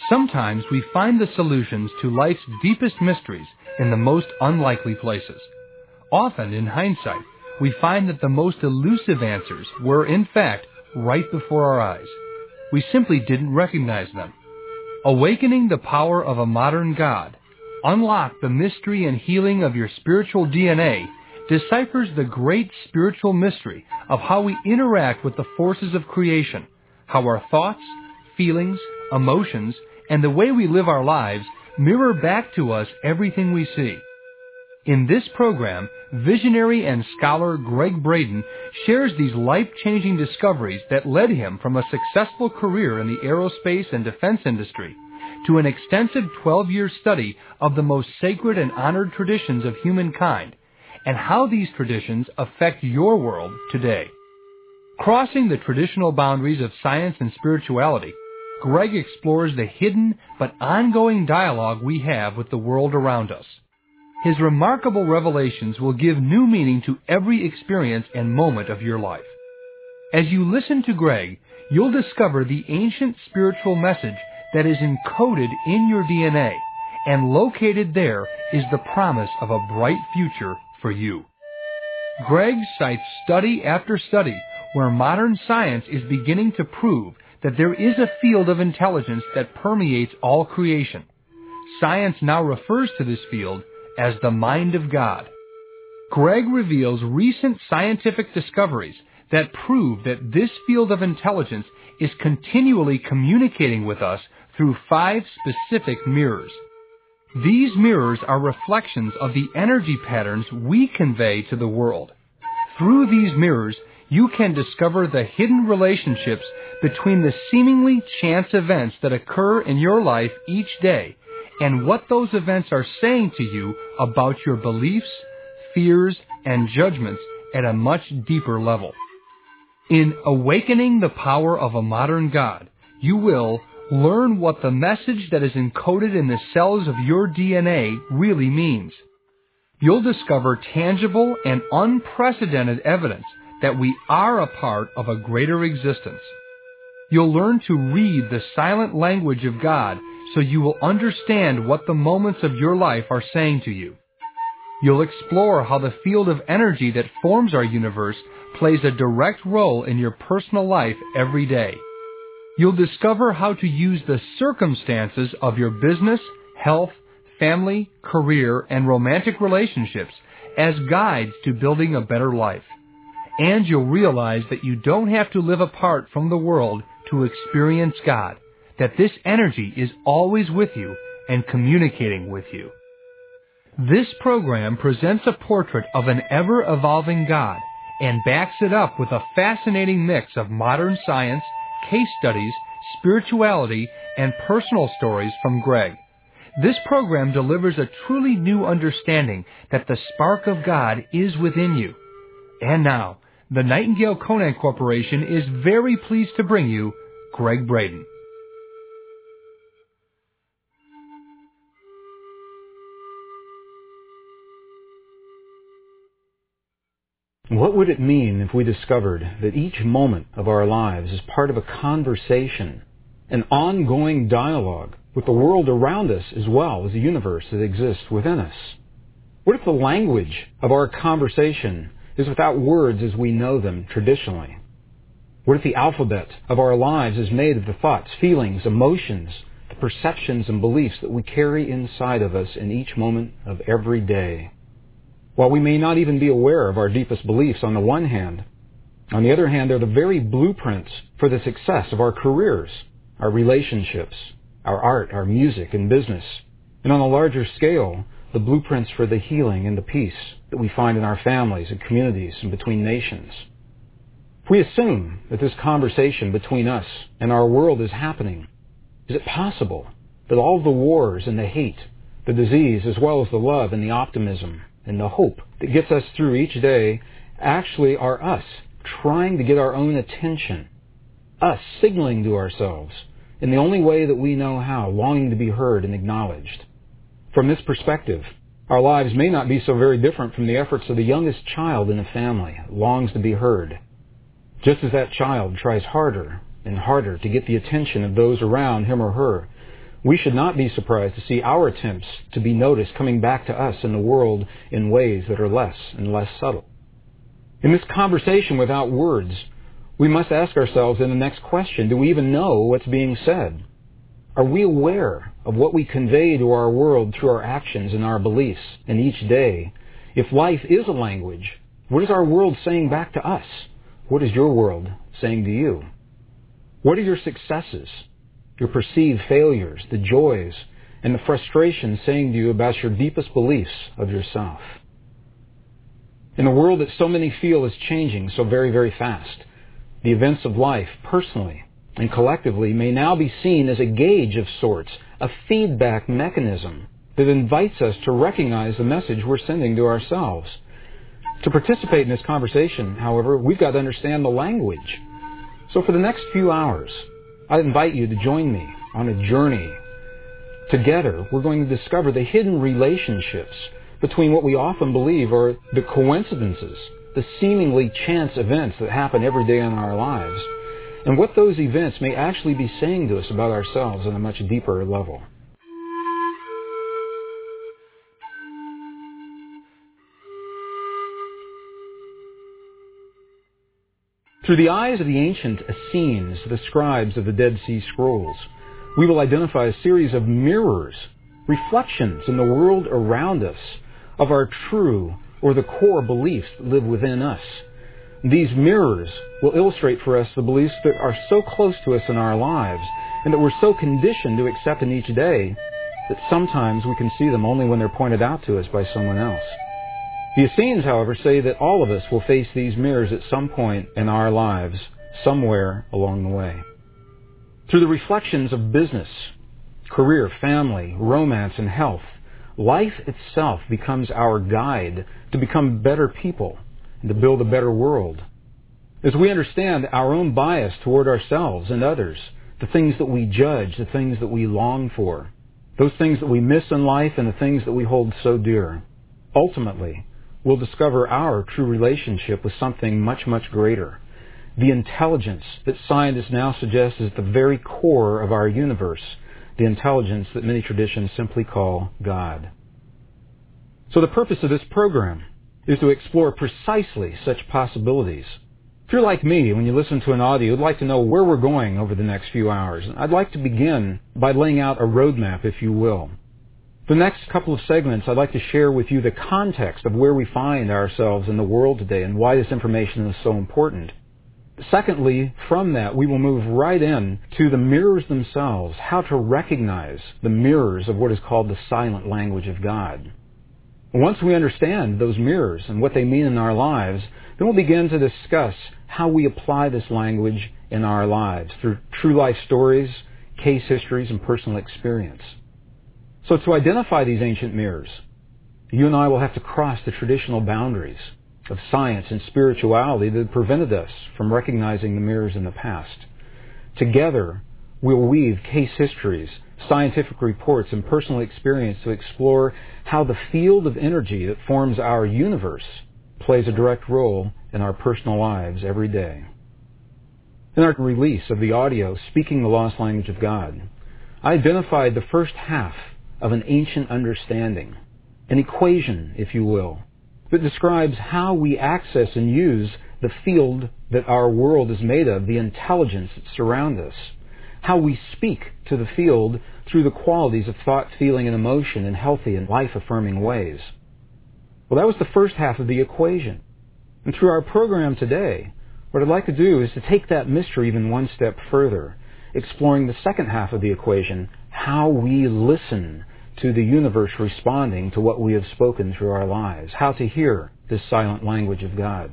Sometimes we find the solutions to life's deepest mysteries in the most unlikely places. Often, in hindsight, we find that the most elusive answers were, in fact, right before our eyes. We simply didn't recognize them. Awakening the Power of a Modern God, Unlock the Mystery and Healing of Your Spiritual DNA, deciphers the great spiritual mystery of how we interact with the forces of creation, how our thoughts, feelings, emotions, and the way we live our lives mirror back to us everything we see. In this program, visionary and scholar Gregg Braden shares these life-changing discoveries that led him from a successful career in the aerospace and defense industry to an extensive 12-year study of the most sacred and honored traditions of humankind, and how these traditions affect your world today. Crossing the traditional boundaries of science and spirituality, Gregg explores the hidden but ongoing dialogue we have with the world around us. His remarkable revelations will give new meaning to every experience and moment of your life. As you listen to Gregg, you'll discover the ancient spiritual message that is encoded in your DNA, and located there is the promise of a bright future for you. Gregg cites study after study where modern science is beginning to prove that there is a field of intelligence that permeates all creation. Science now refers to this field as the mind of God. Gregg reveals recent scientific discoveries that prove that this field of intelligence is continually communicating with us through 5 specific mirrors. These mirrors are reflections of the energy patterns we convey to the world. Through these mirrors, you can discover the hidden relationships between the seemingly chance events that occur in your life each day and what those events are saying to you about your beliefs, fears, and judgments at a much deeper level. In Awakening the Power of a Modern God, you will learn what the message that is encoded in the cells of your DNA really means. You'll discover tangible and unprecedented evidence that we are a part of a greater existence. You'll learn to read the silent language of God so you will understand what the moments of your life are saying to you. You'll explore how the field of energy that forms our universe plays a direct role in your personal life every day. You'll discover how to use the circumstances of your business, health, family, career, and romantic relationships as guides to building a better life. And you'll realize that you don't have to live apart from the world to experience God, that this energy is always with you and communicating with you. This program presents a portrait of an ever-evolving God and backs it up with a fascinating mix of modern science, case studies, spirituality, and personal stories from Gregg. This program delivers a truly new understanding that the spark of God is within you. And now, the Nightingale Conant Corporation is very pleased to bring you Gregg Braden. What would it mean if we discovered that each moment of our lives is part of a conversation, an ongoing dialogue with the world around us as well as the universe that exists within us? What if the language of our conversation is without words as we know them traditionally? What if the alphabet of our lives is made of the thoughts, feelings, emotions, the perceptions and beliefs that we carry inside of us in each moment of every day? While we may not even be aware of our deepest beliefs on the one hand, on the other hand, they're the very blueprints for the success of our careers, our relationships, our art, our music, and business, and on a larger scale, the blueprints for the healing and the peace that we find in our families and communities and between nations. If we assume that this conversation between us and our world is happening, is it possible that all the wars and the hate, the disease, as well as the love and the optimism and the hope that gets us through each day actually are us trying to get our own attention, us signaling to ourselves in the only way that we know how, longing to be heard and acknowledged? From this perspective, our lives may not be so very different from the efforts of the youngest child in a family that longs to be heard. Just as that child tries harder and harder to get the attention of those around him or her, we should not be surprised to see our attempts to be noticed coming back to us in the world in ways that are less and less subtle. In this conversation without words, we must ask ourselves in the next question, do we even know what's being said? Are we aware of what we convey to our world through our actions and our beliefs in each day? If life is a language, what is our world saying back to us? What is your world saying to you? What are your successes, your perceived failures, the joys, and the frustrations saying to you about your deepest beliefs of yourself? In a world that so many feel is changing so very, very fast, the events of life, personally and collectively, may now be seen as a gauge of sorts, a feedback mechanism that invites us to recognize the message we're sending to ourselves. To participate in this conversation, however, we've got to understand the language. So for the next few hours, I invite you to join me on a journey. Together, we're going to discover the hidden relationships between what we often believe are the coincidences, the seemingly chance events that happen every day in our lives, and what those events may actually be saying to us about ourselves on a much deeper level. Through the eyes of the ancient Essenes, the scribes of the Dead Sea Scrolls, we will identify a series of mirrors, reflections in the world around us of our true or the core beliefs that live within us. These mirrors will illustrate for us the beliefs that are so close to us in our lives and that we're so conditioned to accept in each day that sometimes we can see them only when they're pointed out to us by someone else. The Essenes, however, say that all of us will face these mirrors at some point in our lives, somewhere along the way. Through the reflections of business, career, family, romance, and health, life itself becomes our guide to become better people and to build a better world. As we understand our own bias toward ourselves and others, the things that we judge, the things that we long for, those things that we miss in life and the things that we hold so dear, ultimately, we'll discover our true relationship with something much, much greater. The intelligence that scientists now suggest is the very core of our universe, the intelligence that many traditions simply call God. So the purpose of this program is to explore precisely such possibilities. If you're like me, when you listen to an audio, you'd like to know where we're going over the next few hours. I'd like to begin by laying out a roadmap, if you will. The next couple of segments, I'd like to share with you the context of where we find ourselves in the world today and why this information is so important. Secondly, from that, we will move right in to the mirrors themselves, how to recognize the mirrors of what is called the silent language of God. Once we understand those mirrors and what they mean in our lives, then we'll begin to discuss how we apply this language in our lives through true life stories, case histories, and personal experience. So to identify these ancient mirrors, you and I will have to cross the traditional boundaries of science and spirituality that prevented us from recognizing the mirrors in the past. Together, we'll weave case histories, scientific reports, and personal experience to explore how the field of energy that forms our universe plays a direct role in our personal lives every day. In our release of the audio, Speaking the Lost Language of God, I identified the first half of an ancient understanding, an equation, if you will, that describes how we access and use the field that our world is made of, the intelligence that surrounds us, how we speak to the field through the qualities of thought, feeling, and emotion in healthy and life-affirming ways. Well, that was the first half of the equation. And through our program today, what I'd like to do is to take that mystery even one step further, exploring the second half of the equation, how we listen to the universe responding to what we have spoken through our lives, how to hear this silent language of God.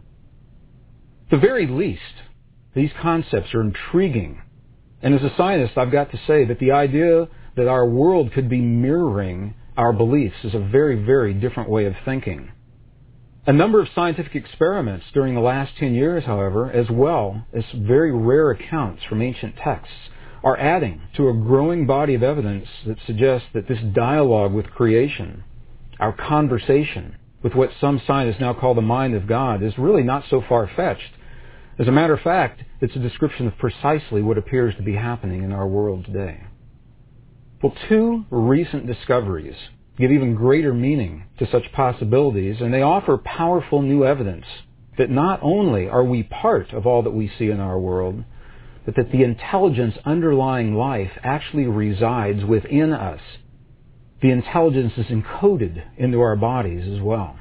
At the very least, these concepts are intriguing. And as a scientist, I've got to say that the idea that our world could be mirroring our beliefs is a very, very different way of thinking. A number of scientific experiments during the last 10 years, however, as well as very rare accounts from ancient texts, are adding to a growing body of evidence that suggests that this dialogue with creation, our conversation with what some scientists now call the mind of God, is really not so far-fetched. As a matter of fact, it's a description of precisely what appears to be happening in our world today. Well, two recent discoveries give even greater meaning to such possibilities, and they offer powerful new evidence that not only are we part of all that we see in our world, but that the intelligence underlying life actually resides within us. The intelligence is encoded into our bodies as well.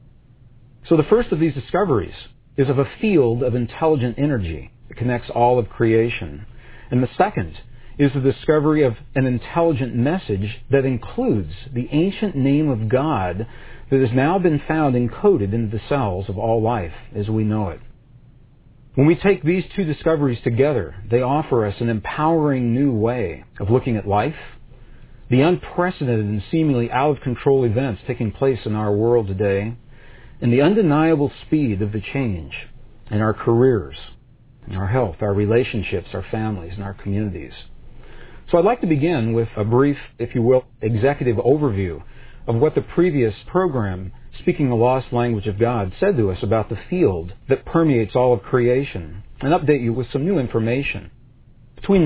So the first of these discoveries is of a field of intelligent energy that connects all of creation. And the second is the discovery of an intelligent message that includes the ancient name of God that has now been found encoded into the cells of all life as we know it. When we take these two discoveries together, they offer us an empowering new way of looking at life, the unprecedented and seemingly out-of-control events taking place in our world today, and the undeniable speed of the change in our careers, in our health, our relationships, our families, and our communities. So I'd like to begin with a brief, if you will, executive overview of what the previous program, Speaking the Lost Language of God, said to us about the field that permeates all of creation, and update you with some new information. Between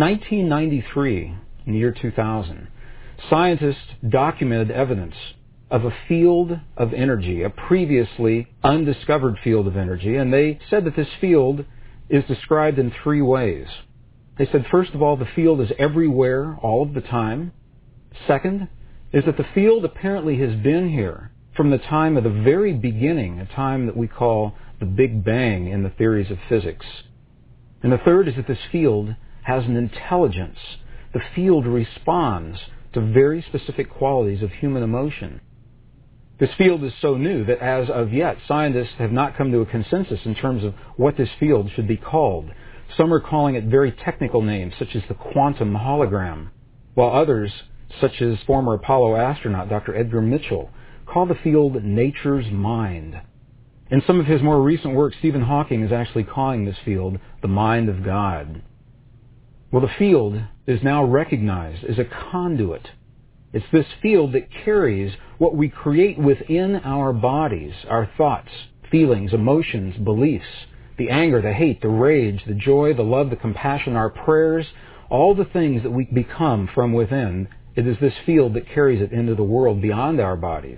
1993 and the year 2000, scientists documented evidence of a field of energy, a previously undiscovered field of energy, and they said that this field is described in three ways. They said, first of all, the field is everywhere all of the time. Second, is that the field apparently has been here from the time of the very beginning, a time that we call the Big Bang in the theories of physics. And the third is that this field has an intelligence. The field responds to very specific qualities of human emotion. This field is so new that as of yet, scientists have not come to a consensus in terms of what this field should be called. Some are calling it very technical names, such as the quantum hologram, while others, such as former Apollo astronaut Dr. Edgar Mitchell, call the field nature's mind. In some of his more recent work, Stephen Hawking is actually calling this field the mind of God. Well, the field is now recognized as a conduit. It's this field that carries what we create within our bodies, our thoughts, feelings, emotions, beliefs, the anger, the hate, the rage, the joy, the love, the compassion, our prayers, all the things that we become from within. It is this field that carries it into the world beyond our bodies.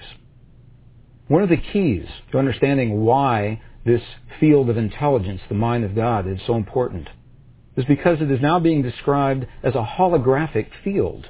One of the keys to understanding why this field of intelligence, the mind of God, is so important is because it is now being described as a holographic field.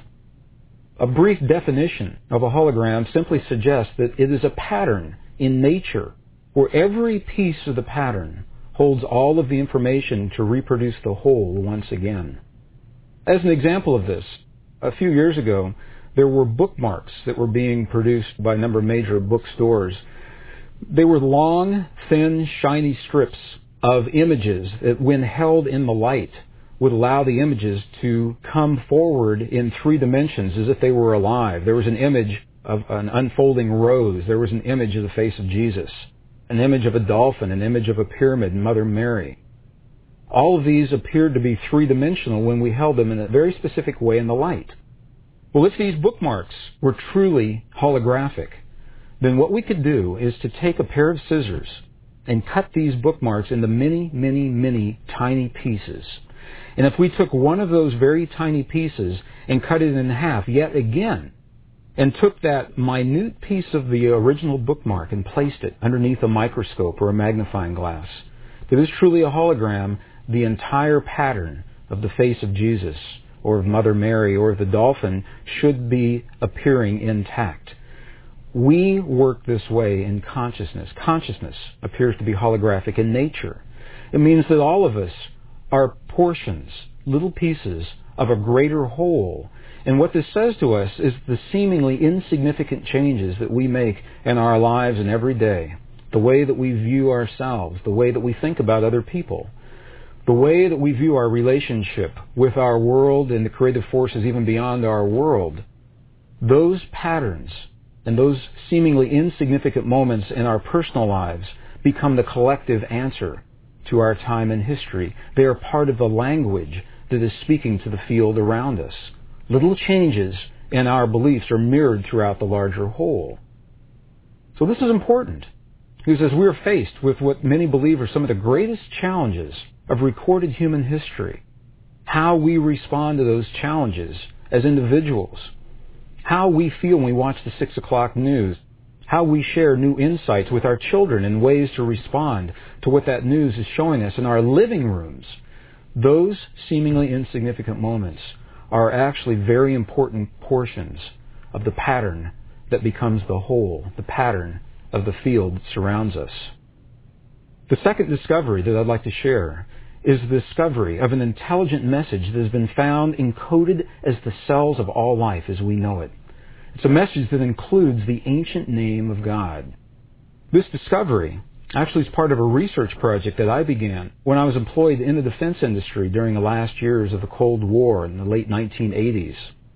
A brief definition of a hologram simply suggests that it is a pattern in nature where every piece of the pattern holds all of the information to reproduce the whole once again. As an example of this, a few years ago, there were bookmarks that were being produced by a number of major bookstores. They were long, thin, shiny strips of images that, when held in the light, would allow the images to come forward in three dimensions as if they were alive. There was an image of an unfolding rose. There was an image of the face of Jesus, an image of a dolphin, an image of a pyramid, and Mother Mary. All of these appeared to be three-dimensional when we held them in a very specific way in the light. Well, if these bookmarks were truly holographic, then what we could do is to take a pair of scissors and cut these bookmarks into many, many, many tiny pieces. And if we took one of those very tiny pieces and cut it in half yet again, and took that minute piece of the original bookmark and placed it underneath a microscope or a magnifying glass, if it is truly a hologram, the entire pattern of the face of Jesus or of Mother Mary or of the dolphin should be appearing intact. We work this way in consciousness. Consciousness appears to be holographic in nature. It means that all of us are portions, little pieces of a greater whole. And what this says to us is the seemingly insignificant changes that we make in our lives and every day, the way that we view ourselves, the way that we think about other people, the way that we view our relationship with our world and the creative forces even beyond our world, those patterns and those seemingly insignificant moments in our personal lives become the collective answer to our time in history. They are part of the language that is speaking to the field around us. Little changes in our beliefs are mirrored throughout the larger whole. So this is important, because as we're faced with what many believe are some of the greatest challenges of recorded human history, how we respond to those challenges as individuals, how we feel when we watch the 6 o'clock news, how we share new insights with our children and ways to respond to what that news is showing us in our living rooms. Those seemingly insignificant moments are actually very important portions of the pattern that becomes the whole, the pattern of the field that surrounds us. The second discovery that I'd like to share is the discovery of an intelligent message that has been found encoded as the cells of all life as we know it. It's a message that includes the ancient name of God. This discovery actually is part of a research project that I began when I was employed in the defense industry during the last years of the Cold War in the late 1980s.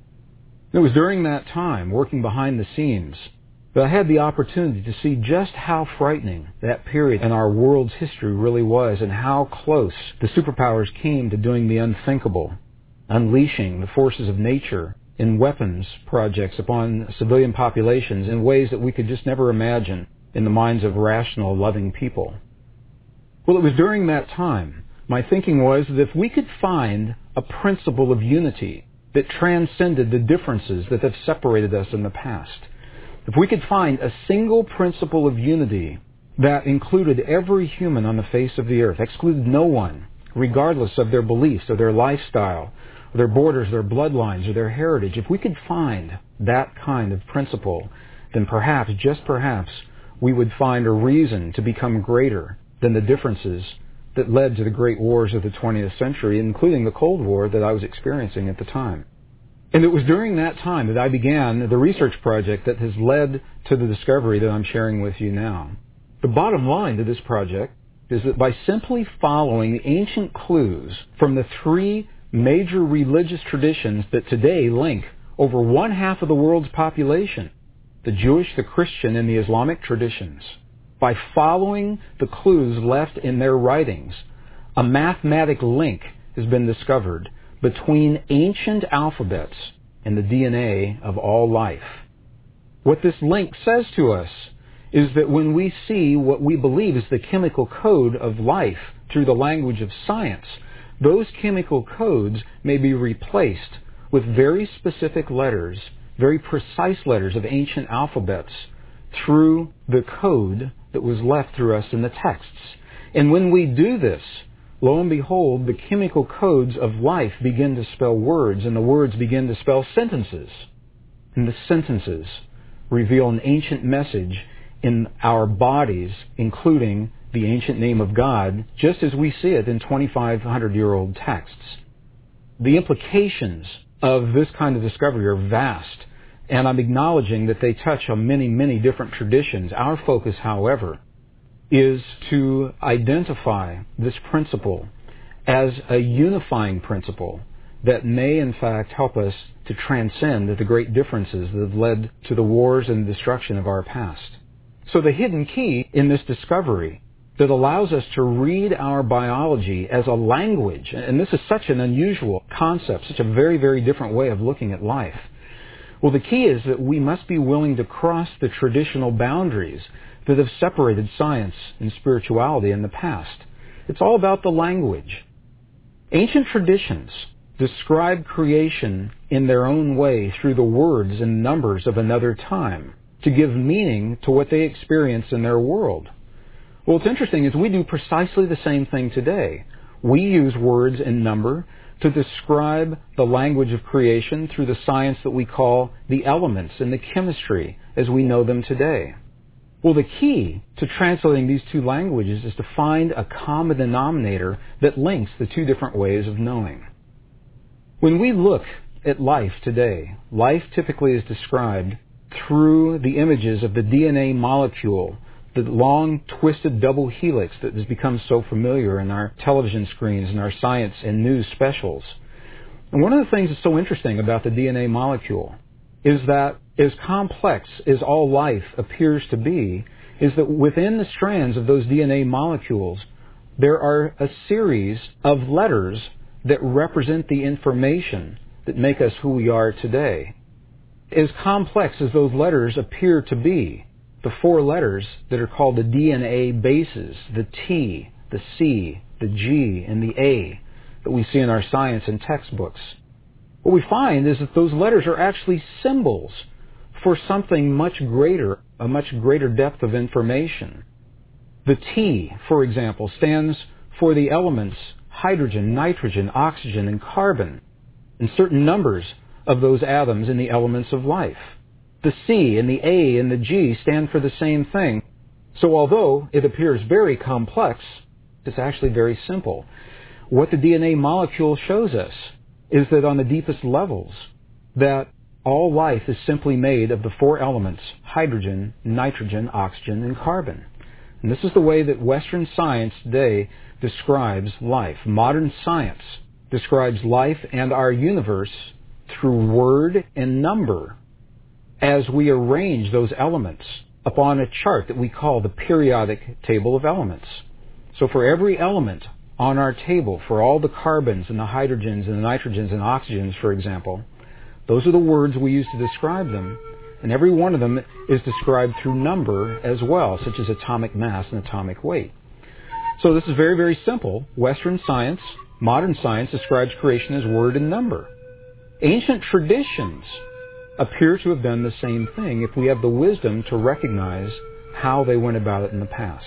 It was during that time, working behind the scenes, that I had the opportunity to see just how frightening that period in our world's history really was and how close the superpowers came to doing the unthinkable, unleashing the forces of nature in weapons projects upon civilian populations in ways that we could just never imagine in the minds of rational, loving people. Well, it was during that time, my thinking was that if we could find a principle of unity that transcended the differences that have separated us in the past, if we could find a single principle of unity that included every human on the face of the earth, excluded no one, regardless of their beliefs or their lifestyle, or their borders, their bloodlines, or their heritage, if we could find that kind of principle, then perhaps, just perhaps, we would find a reason to become greater than the differences that led to the great wars of the 20th century, including the Cold War that I was experiencing at the time. And it was during that time that I began the research project that has led to the discovery that I'm sharing with you now. The bottom line to this project is that by simply following the ancient clues from the three major religious traditions that today link over one half of the world's population, the Jewish, the Christian, and the Islamic traditions, by following the clues left in their writings, a mathematical link has been discovered between ancient alphabets and the DNA of all life. What this link says to us is that when we see what we believe is the chemical code of life through the language of science, those chemical codes may be replaced with very specific letters, very precise letters of ancient alphabets through the code that was left through us in the texts. And when we do this, lo and behold, the chemical codes of life begin to spell words, and the words begin to spell sentences. And the sentences reveal an ancient message in our bodies, including the ancient name of God, just as we see it in 2,500-year-old texts. The implications of this kind of discovery are vast, and I'm acknowledging that they touch on many, many different traditions. Our focus, however, is to identify this principle as a unifying principle that may, in fact, help us to transcend the great differences that have led to the wars and destruction of our past. So the hidden key in this discovery that allows us to read our biology as a language, and this is such an unusual concept, such a very, very different way of looking at life. Well, the key is that we must be willing to cross the traditional boundaries that have separated science and spirituality in the past. It's all about the language. Ancient traditions describe creation in their own way through the words and numbers of another time to give meaning to what they experience in their world. Well, what's interesting is we do precisely the same thing today. We use words and number to describe the language of creation through the science that we call the elements and the chemistry as we know them today. Well, the key to translating these two languages is to find a common denominator that links the two different ways of knowing. When we look at life today, life typically is described through the images of the DNA molecule, the long, twisted double helix that has become so familiar in our television screens and our science and news specials. And one of the things that's so interesting about the DNA molecule is that as complex as all life appears to be, is that within the strands of those DNA molecules, there are a series of letters that represent the information that make us who we are today. As complex as those letters appear to be, the four letters that are called the DNA bases, the T, the C, the G, and the A that we see in our science and textbooks, what we find is that those letters are actually symbols for something much greater, a much greater depth of information. The T, for example, stands for the elements hydrogen, nitrogen, oxygen, and carbon, and certain numbers of those atoms in the elements of life. The C and the A and the G stand for the same thing. So although it appears very complex, it's actually very simple. What the DNA molecule shows us is that on the deepest levels, that all life is simply made of the four elements, hydrogen, nitrogen, oxygen, and carbon. And this is the way that Western science today describes life. Modern science describes life and our universe through word and number as we arrange those elements upon a chart that we call the periodic table of elements. So for every element on our table, for all the carbons and the hydrogens and the nitrogens and oxygens, for example, those are the words we use to describe them. And every one of them is described through number as well, such as atomic mass and atomic weight. So this is very, very simple. Western science, modern science, describes creation as word and number. Ancient traditions appear to have done the same thing if we have the wisdom to recognize how they went about it in the past.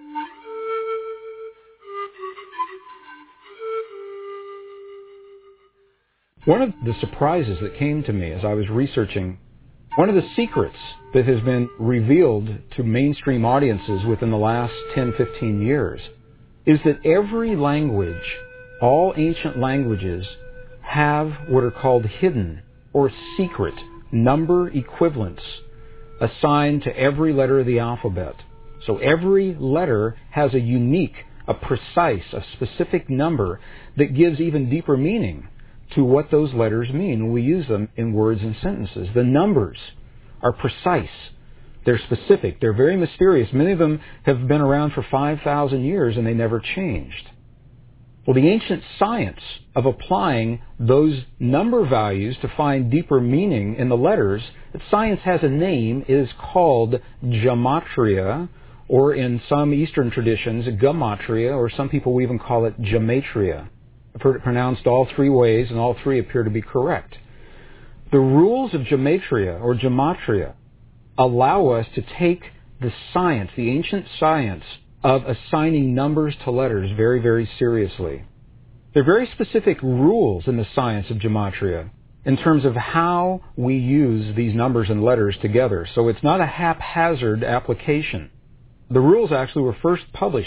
One of the surprises that came to me as I was researching, one of the secrets that has been revealed to mainstream audiences within the last 10, 15 years, is that every language, all ancient languages, have what are called hidden or secret number equivalents assigned to every letter of the alphabet. So every letter has a unique, a precise, a specific number that gives even deeper meaning to what those letters mean when we use them in words and sentences. The numbers are precise. They're specific. They're very mysterious. Many of them have been around for 5,000 years and they never changed. Well, the ancient science of applying those number values to find deeper meaning in the letters, that science has a name, is called gematria, or in some Eastern traditions, gematria, or some people will even call it gematria. I've heard it pronounced all three ways, and all three appear to be correct. The rules of gematria, or gematria, allow us to take the science, the ancient science, of assigning numbers to letters very, very seriously. There are very specific rules in the science of gematria in terms of how we use these numbers and letters together. So it's not a haphazard application. The rules actually were first published.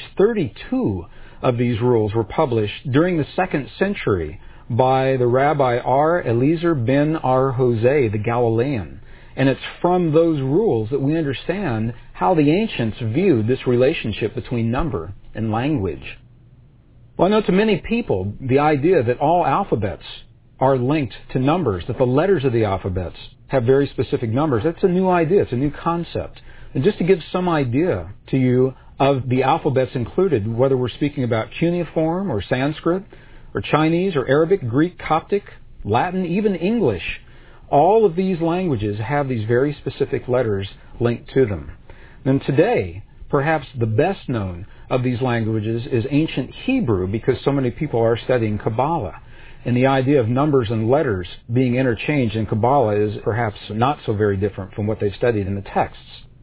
32 of these rules were published during the 2nd century by the Rabbi R. Eliezer ben Ar-Hosei, the Galilean. And it's from those rules that we understand how the ancients viewed this relationship between number and language. Well, I know to many people, the idea that all alphabets are linked to numbers, that the letters of the alphabets have very specific numbers, that's a new idea, it's a new concept. And just to give some idea to you of the alphabets included, whether we're speaking about cuneiform or Sanskrit or Chinese or Arabic, Greek, Coptic, Latin, even English, all of these languages have these very specific letters linked to them. And today, perhaps the best known of these languages is ancient Hebrew, because so many people are studying Kabbalah. And the idea of numbers and letters being interchanged in Kabbalah is perhaps not so very different from what they've studied in the texts.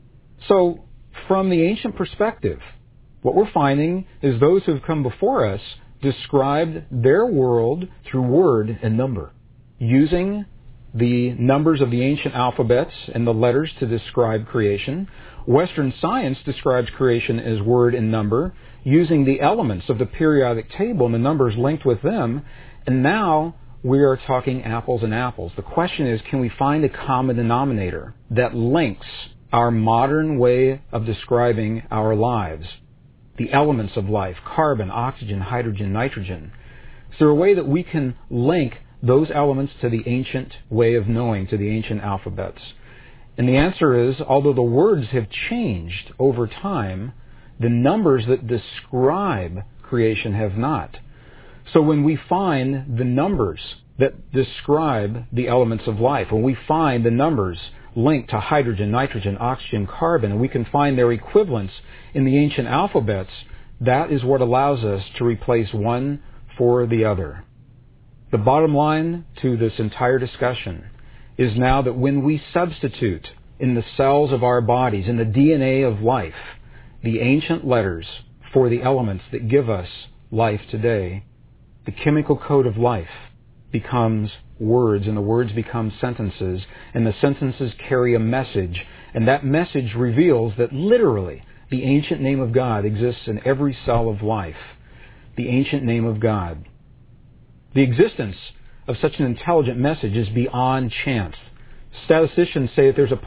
So, from the ancient perspective, what we're finding is those who have come before us described their world through word and number, using the numbers of the ancient alphabets and the letters to describe creation. Western science describes creation as word and number, using the elements of the periodic table and the numbers linked with them. And now we are talking apples and apples. The question is, can we find a common denominator that links our modern way of describing our lives, the elements of life, carbon, oxygen, hydrogen, nitrogen? Is there a way that we can link those elements to the ancient way of knowing, to the ancient alphabets? And the answer is, although the words have changed over time, the numbers that describe creation have not. So when we find the numbers that describe the elements of life, when we find the numbers linked to hydrogen, nitrogen, oxygen, carbon, and we can find their equivalents in the ancient alphabets, that is what allows us to replace one for the other. The bottom line to this entire discussion is now that when we substitute in the cells of our bodies, in the DNA of life, the ancient letters for the elements that give us life today, the chemical code of life becomes words, and the words become sentences, and the sentences carry a message, and that message reveals that literally the ancient name of God exists in every cell of life. The ancient name of God. The existence of such an intelligent message is beyond chance. Statisticians say that there's a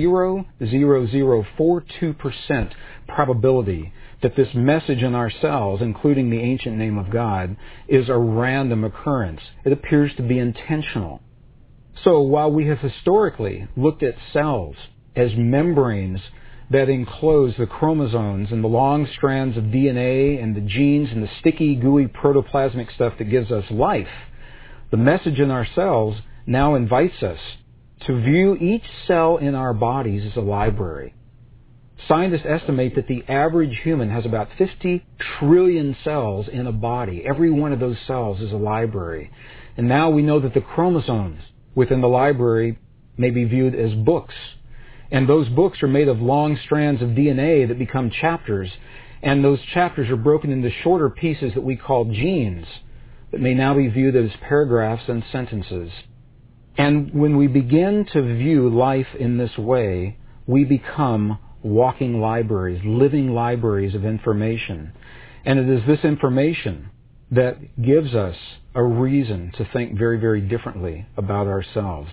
0.00042% probability that this message in our cells, including the ancient name of God, is a random occurrence. It appears to be intentional. So while we have historically looked at cells as membranes that enclose the chromosomes and the long strands of DNA and the genes and the sticky, gooey protoplasmic stuff that gives us life, the message in our cells now invites us to view each cell in our bodies as a library. Scientists estimate that the average human has about 50 trillion cells in a body. Every one of those cells is a library. And now we know that the chromosomes within the library may be viewed as books. And those books are made of long strands of DNA that become chapters. And those chapters are broken into shorter pieces that we call genes that may now be viewed as paragraphs and sentences. And when we begin to view life in this way, we become walking libraries, living libraries of information. And it is this information that gives us a reason to think very, very differently about ourselves.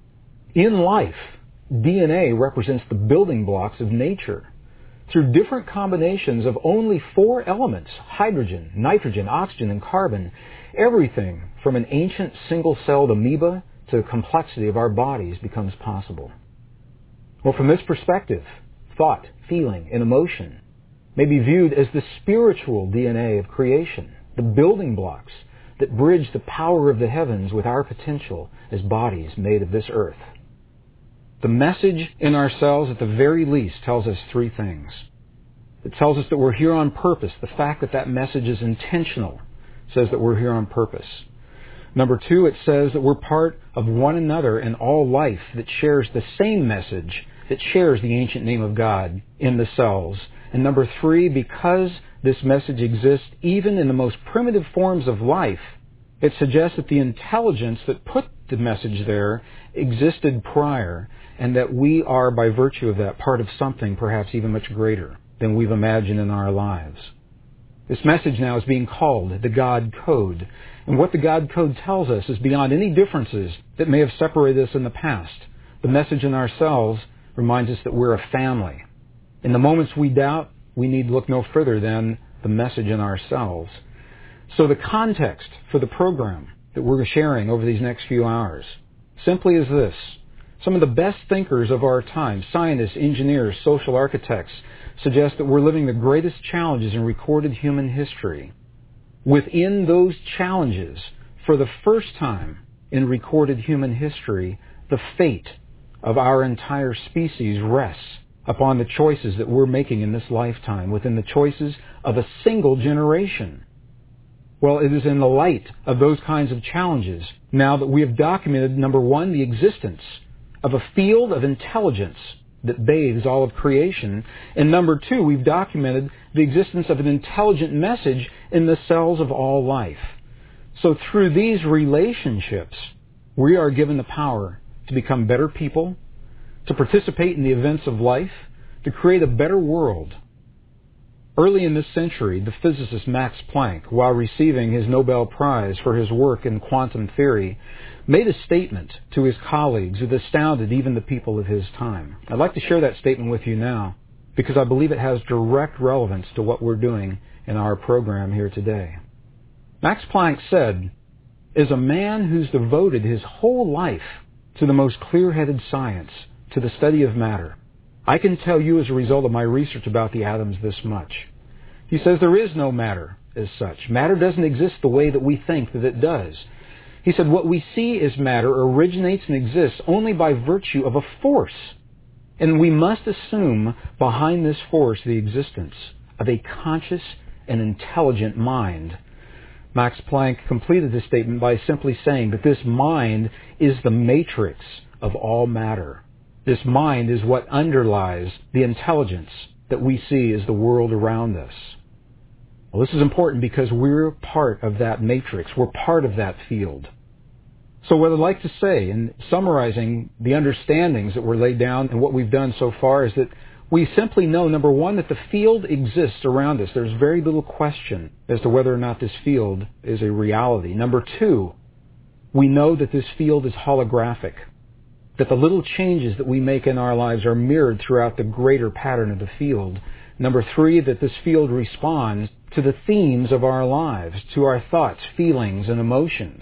In life, DNA represents the building blocks of nature. Through different combinations of only 4 elements, hydrogen, nitrogen, oxygen, and carbon, everything from an ancient single-celled amoeba to the complexity of our bodies becomes possible. Well, from this perspective, thought, feeling, and emotion may be viewed as the spiritual DNA of creation, the building blocks that bridge the power of the heavens with our potential as bodies made of this earth. The message in our cells, at the very least, tells us 3 things. It tells us that we're here on purpose. The fact that that message is intentional says that we're here on purpose. Number 2, it says that we're part of one another and all life that shares the same message, that shares the ancient name of God in the cells. And number 3, because this message exists even in the most primitive forms of life, it suggests that the intelligence that put the message there existed prior, and that we are, by virtue of that, part of something perhaps even much greater than we've imagined in our lives. This message now is being called the God Code. And what the God Code tells us is beyond any differences that may have separated us in the past. The message in ourselves reminds us that we're a family. In the moments we doubt, we need look no further than the message in ourselves. So the context for the program that we're sharing over these next few hours simply is this. Some of the best thinkers of our time, scientists, engineers, social architects, suggest that we're living the greatest challenges in recorded human history. Within those challenges, for the first time in recorded human history, the fate of our entire species rests upon the choices that we're making in this lifetime, within the choices of a single generation. Well, it is in the light of those kinds of challenges now that we have documented, number 1, the existence of a field of intelligence that bathes all of creation. And number 2, we've documented the existence of an intelligent message in the cells of all life. So through these relationships, we are given the power to become better people, to participate in the events of life, to create a better world. Early in this century, the physicist Max Planck, while receiving his Nobel Prize for his work in quantum theory, made a statement to his colleagues that astounded even the people of his time. I'd like to share that statement with you now because I believe it has direct relevance to what we're doing in our program here today. Max Planck said, "As a man who's devoted his whole life to the most clear-headed science, to the study of matter, I can tell you as a result of my research about the atoms this much." He says there is no matter as such. Matter doesn't exist the way that we think that it does. He said what we see as matter originates and exists only by virtue of a force. And we must assume behind this force the existence of a conscious and intelligent mind. Max Planck completed this statement by simply saying that this mind is the matrix of all matter. This mind is what underlies the intelligence that we see as the world around us. Well, this is important because we're part of that matrix. We're part of that field. So what I'd like to say in summarizing the understandings that were laid down and what we've done so far is that we simply know, number one, that the field exists around us. There's very little question as to whether or not this field is a reality. Number two, we know that this field is holographic, that the little changes that we make in our lives are mirrored throughout the greater pattern of the field. Number three, that this field responds to the themes of our lives, to our thoughts, feelings, and emotions.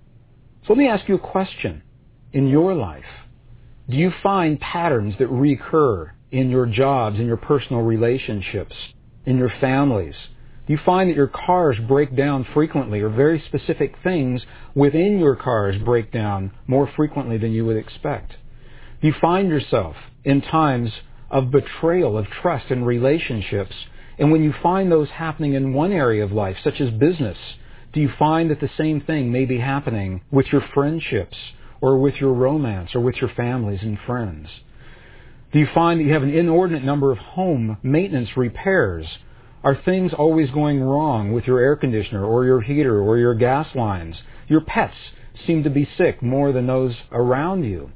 So let me ask you a question. In your life, do you find patterns that recur in your jobs, in your personal relationships, in your families? Do you find that your cars break down frequently, or very specific things within your cars break down more frequently than you would expect? Do you find yourself in times of betrayal of trust in relationships? And when you find those happening in one area of life, such as business, do you find that the same thing may be happening with your friendships, or with your romance, or with your families and friends? Do you find that you have an inordinate number of home maintenance repairs? Are things always going wrong with your air conditioner, or your heater, or your gas lines? Your pets seem to be sick more than those around you.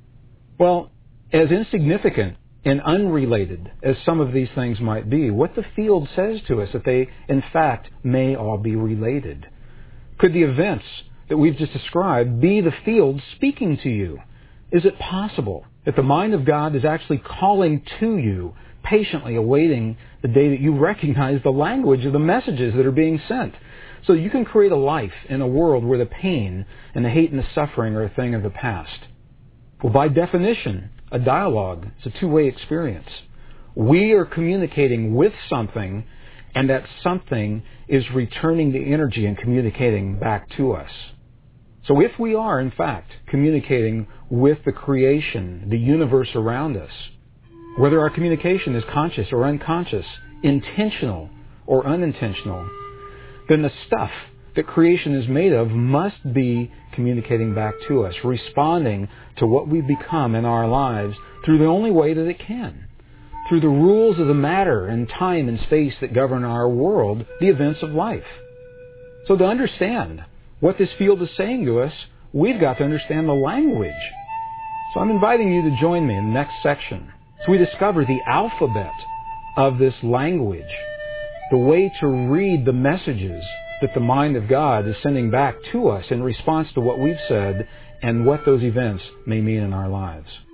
Well, as insignificant and unrelated as some of these things might be, what the field says to us that they, in fact, may all be related. Could the events that we've just described be the field speaking to you? Is it possible that the mind of God is actually calling to you, patiently awaiting the day that you recognize the language of the messages that are being sent, so you can create a life in a world where the pain and the hate and the suffering are a thing of the past? Well, by definition, a dialogue is a two-way experience. We are communicating with something, and that something is returning the energy and communicating back to us. So if we are, in fact, communicating with the creation, the universe around us, whether our communication is conscious or unconscious, intentional or unintentional, then the stuff that creation is made of must be communicating back to us, responding to what we've become in our lives through the only way that it can, through the rules of the matter and time and space that govern our world, the events of life. So to understand what this field is saying to us, we've got to understand the language. So I'm inviting you to join me in the next section as we discover the alphabet of this language, the way to read the messages that the mind of God is sending back to us in response to what we've said and what those events may mean in our lives.